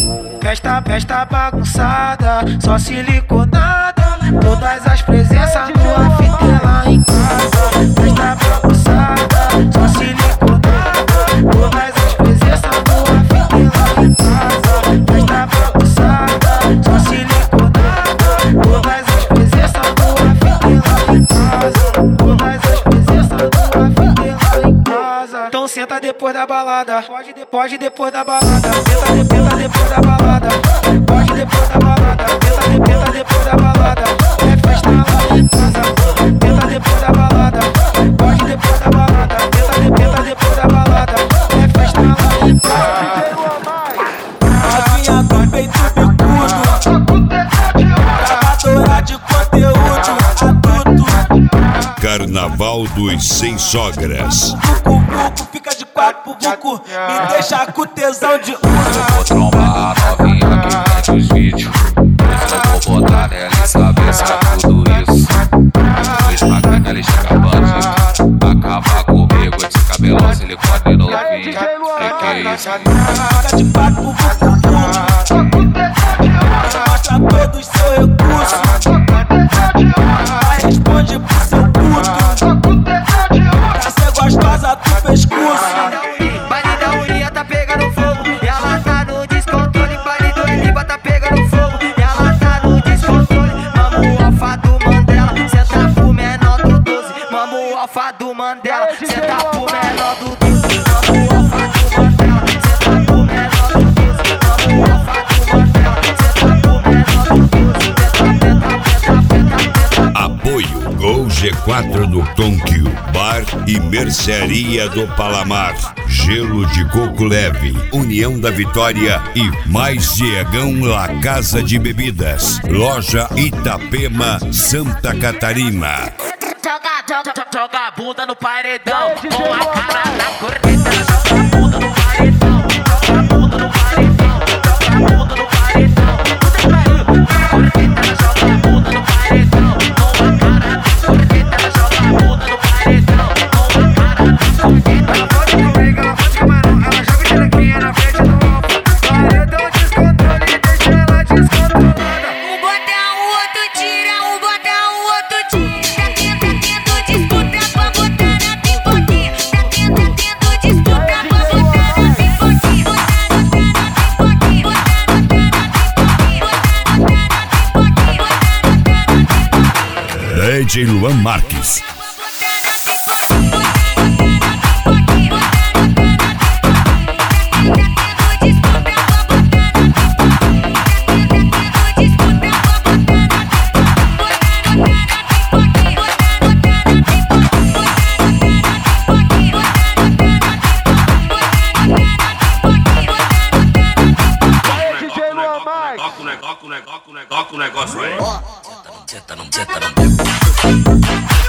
Festa bagunçada, só siliconada. Todas as presenças do after lá em casa. Festa bagunçada, só siliconada. Todas as presenças do after lá em casa. Festa bagunçada, só siliconada. Todas as presenças do after lá em casa. Todas as presenças do after lá em casa. Então senta depois da balada, pode depois da balada. Senta depois da balada, pode depois da balada. Senta depois da balada, é festa lá em casa. Senta depois da balada, pode depois da balada. Senta depois da balada, é festa lá em casa. Novinha do peito bicudo, gravadora de conteúdo adulto. Carnaval dos Sem Sogras. Vucu, fica de quatro pro vucu, me deixa com tesão de uso. Vou trombar a novinha que vende os vídeos. Eu vou botar nela e saber se é tudo isso. Dois maquinhas, ela chega bandido. Acabar comigo, esse cabelão silicone novinho. Que é isso? Fica de quatro pro vucu, mostra todos os seus recursos. Vai, responde pro seu puto. Pra ser gostosa do pescoço. Baile da Unia tá pegando fogo e ela tá no descontrole. Baile do Eliba tá pegando fogo e ela tá no descontrole. Mamo o alfa do Mandela, senta pro menor do 12. Mamo o alfa do Mandela, senta pro menor do 12. Mamo o alfa do Mandela, senta pro menor do 12. Mamo o alfa do Mandela, senta pro menor do 12. Apoio Gol G4 do Tonquio, Bar e Mercearia do Palamar, Gelo de Coco Leve, União da Vitória e Mais Diegão La Casa de Bebidas, Loja Itapema, Santa Catarina. Joga a bunda no paredão, com a cara na corneta. Joga a bunda no paredão, joga a bunda no paredão, joga a bunda no paredão. Puta que pariu, corneta, joga a bunda no paredão, com a cara na corneta. Joga a bunda no paredão, com a cara na corneta. Ela pode comigo, ela pode camarão, ela joga direitinha na frente do alfa. Paredão descontrole, deixa ela descontrolada. Um bota, o outro tira, um bota, o outro tira. Tá tendo disputa pra botar na pipoquinha. Tá tendo disputa pra botar na pipoquinha. Botar na pipoquinha, botar na pipoquinha. DJ Luan Marques. Toca o negócio aí. Senta no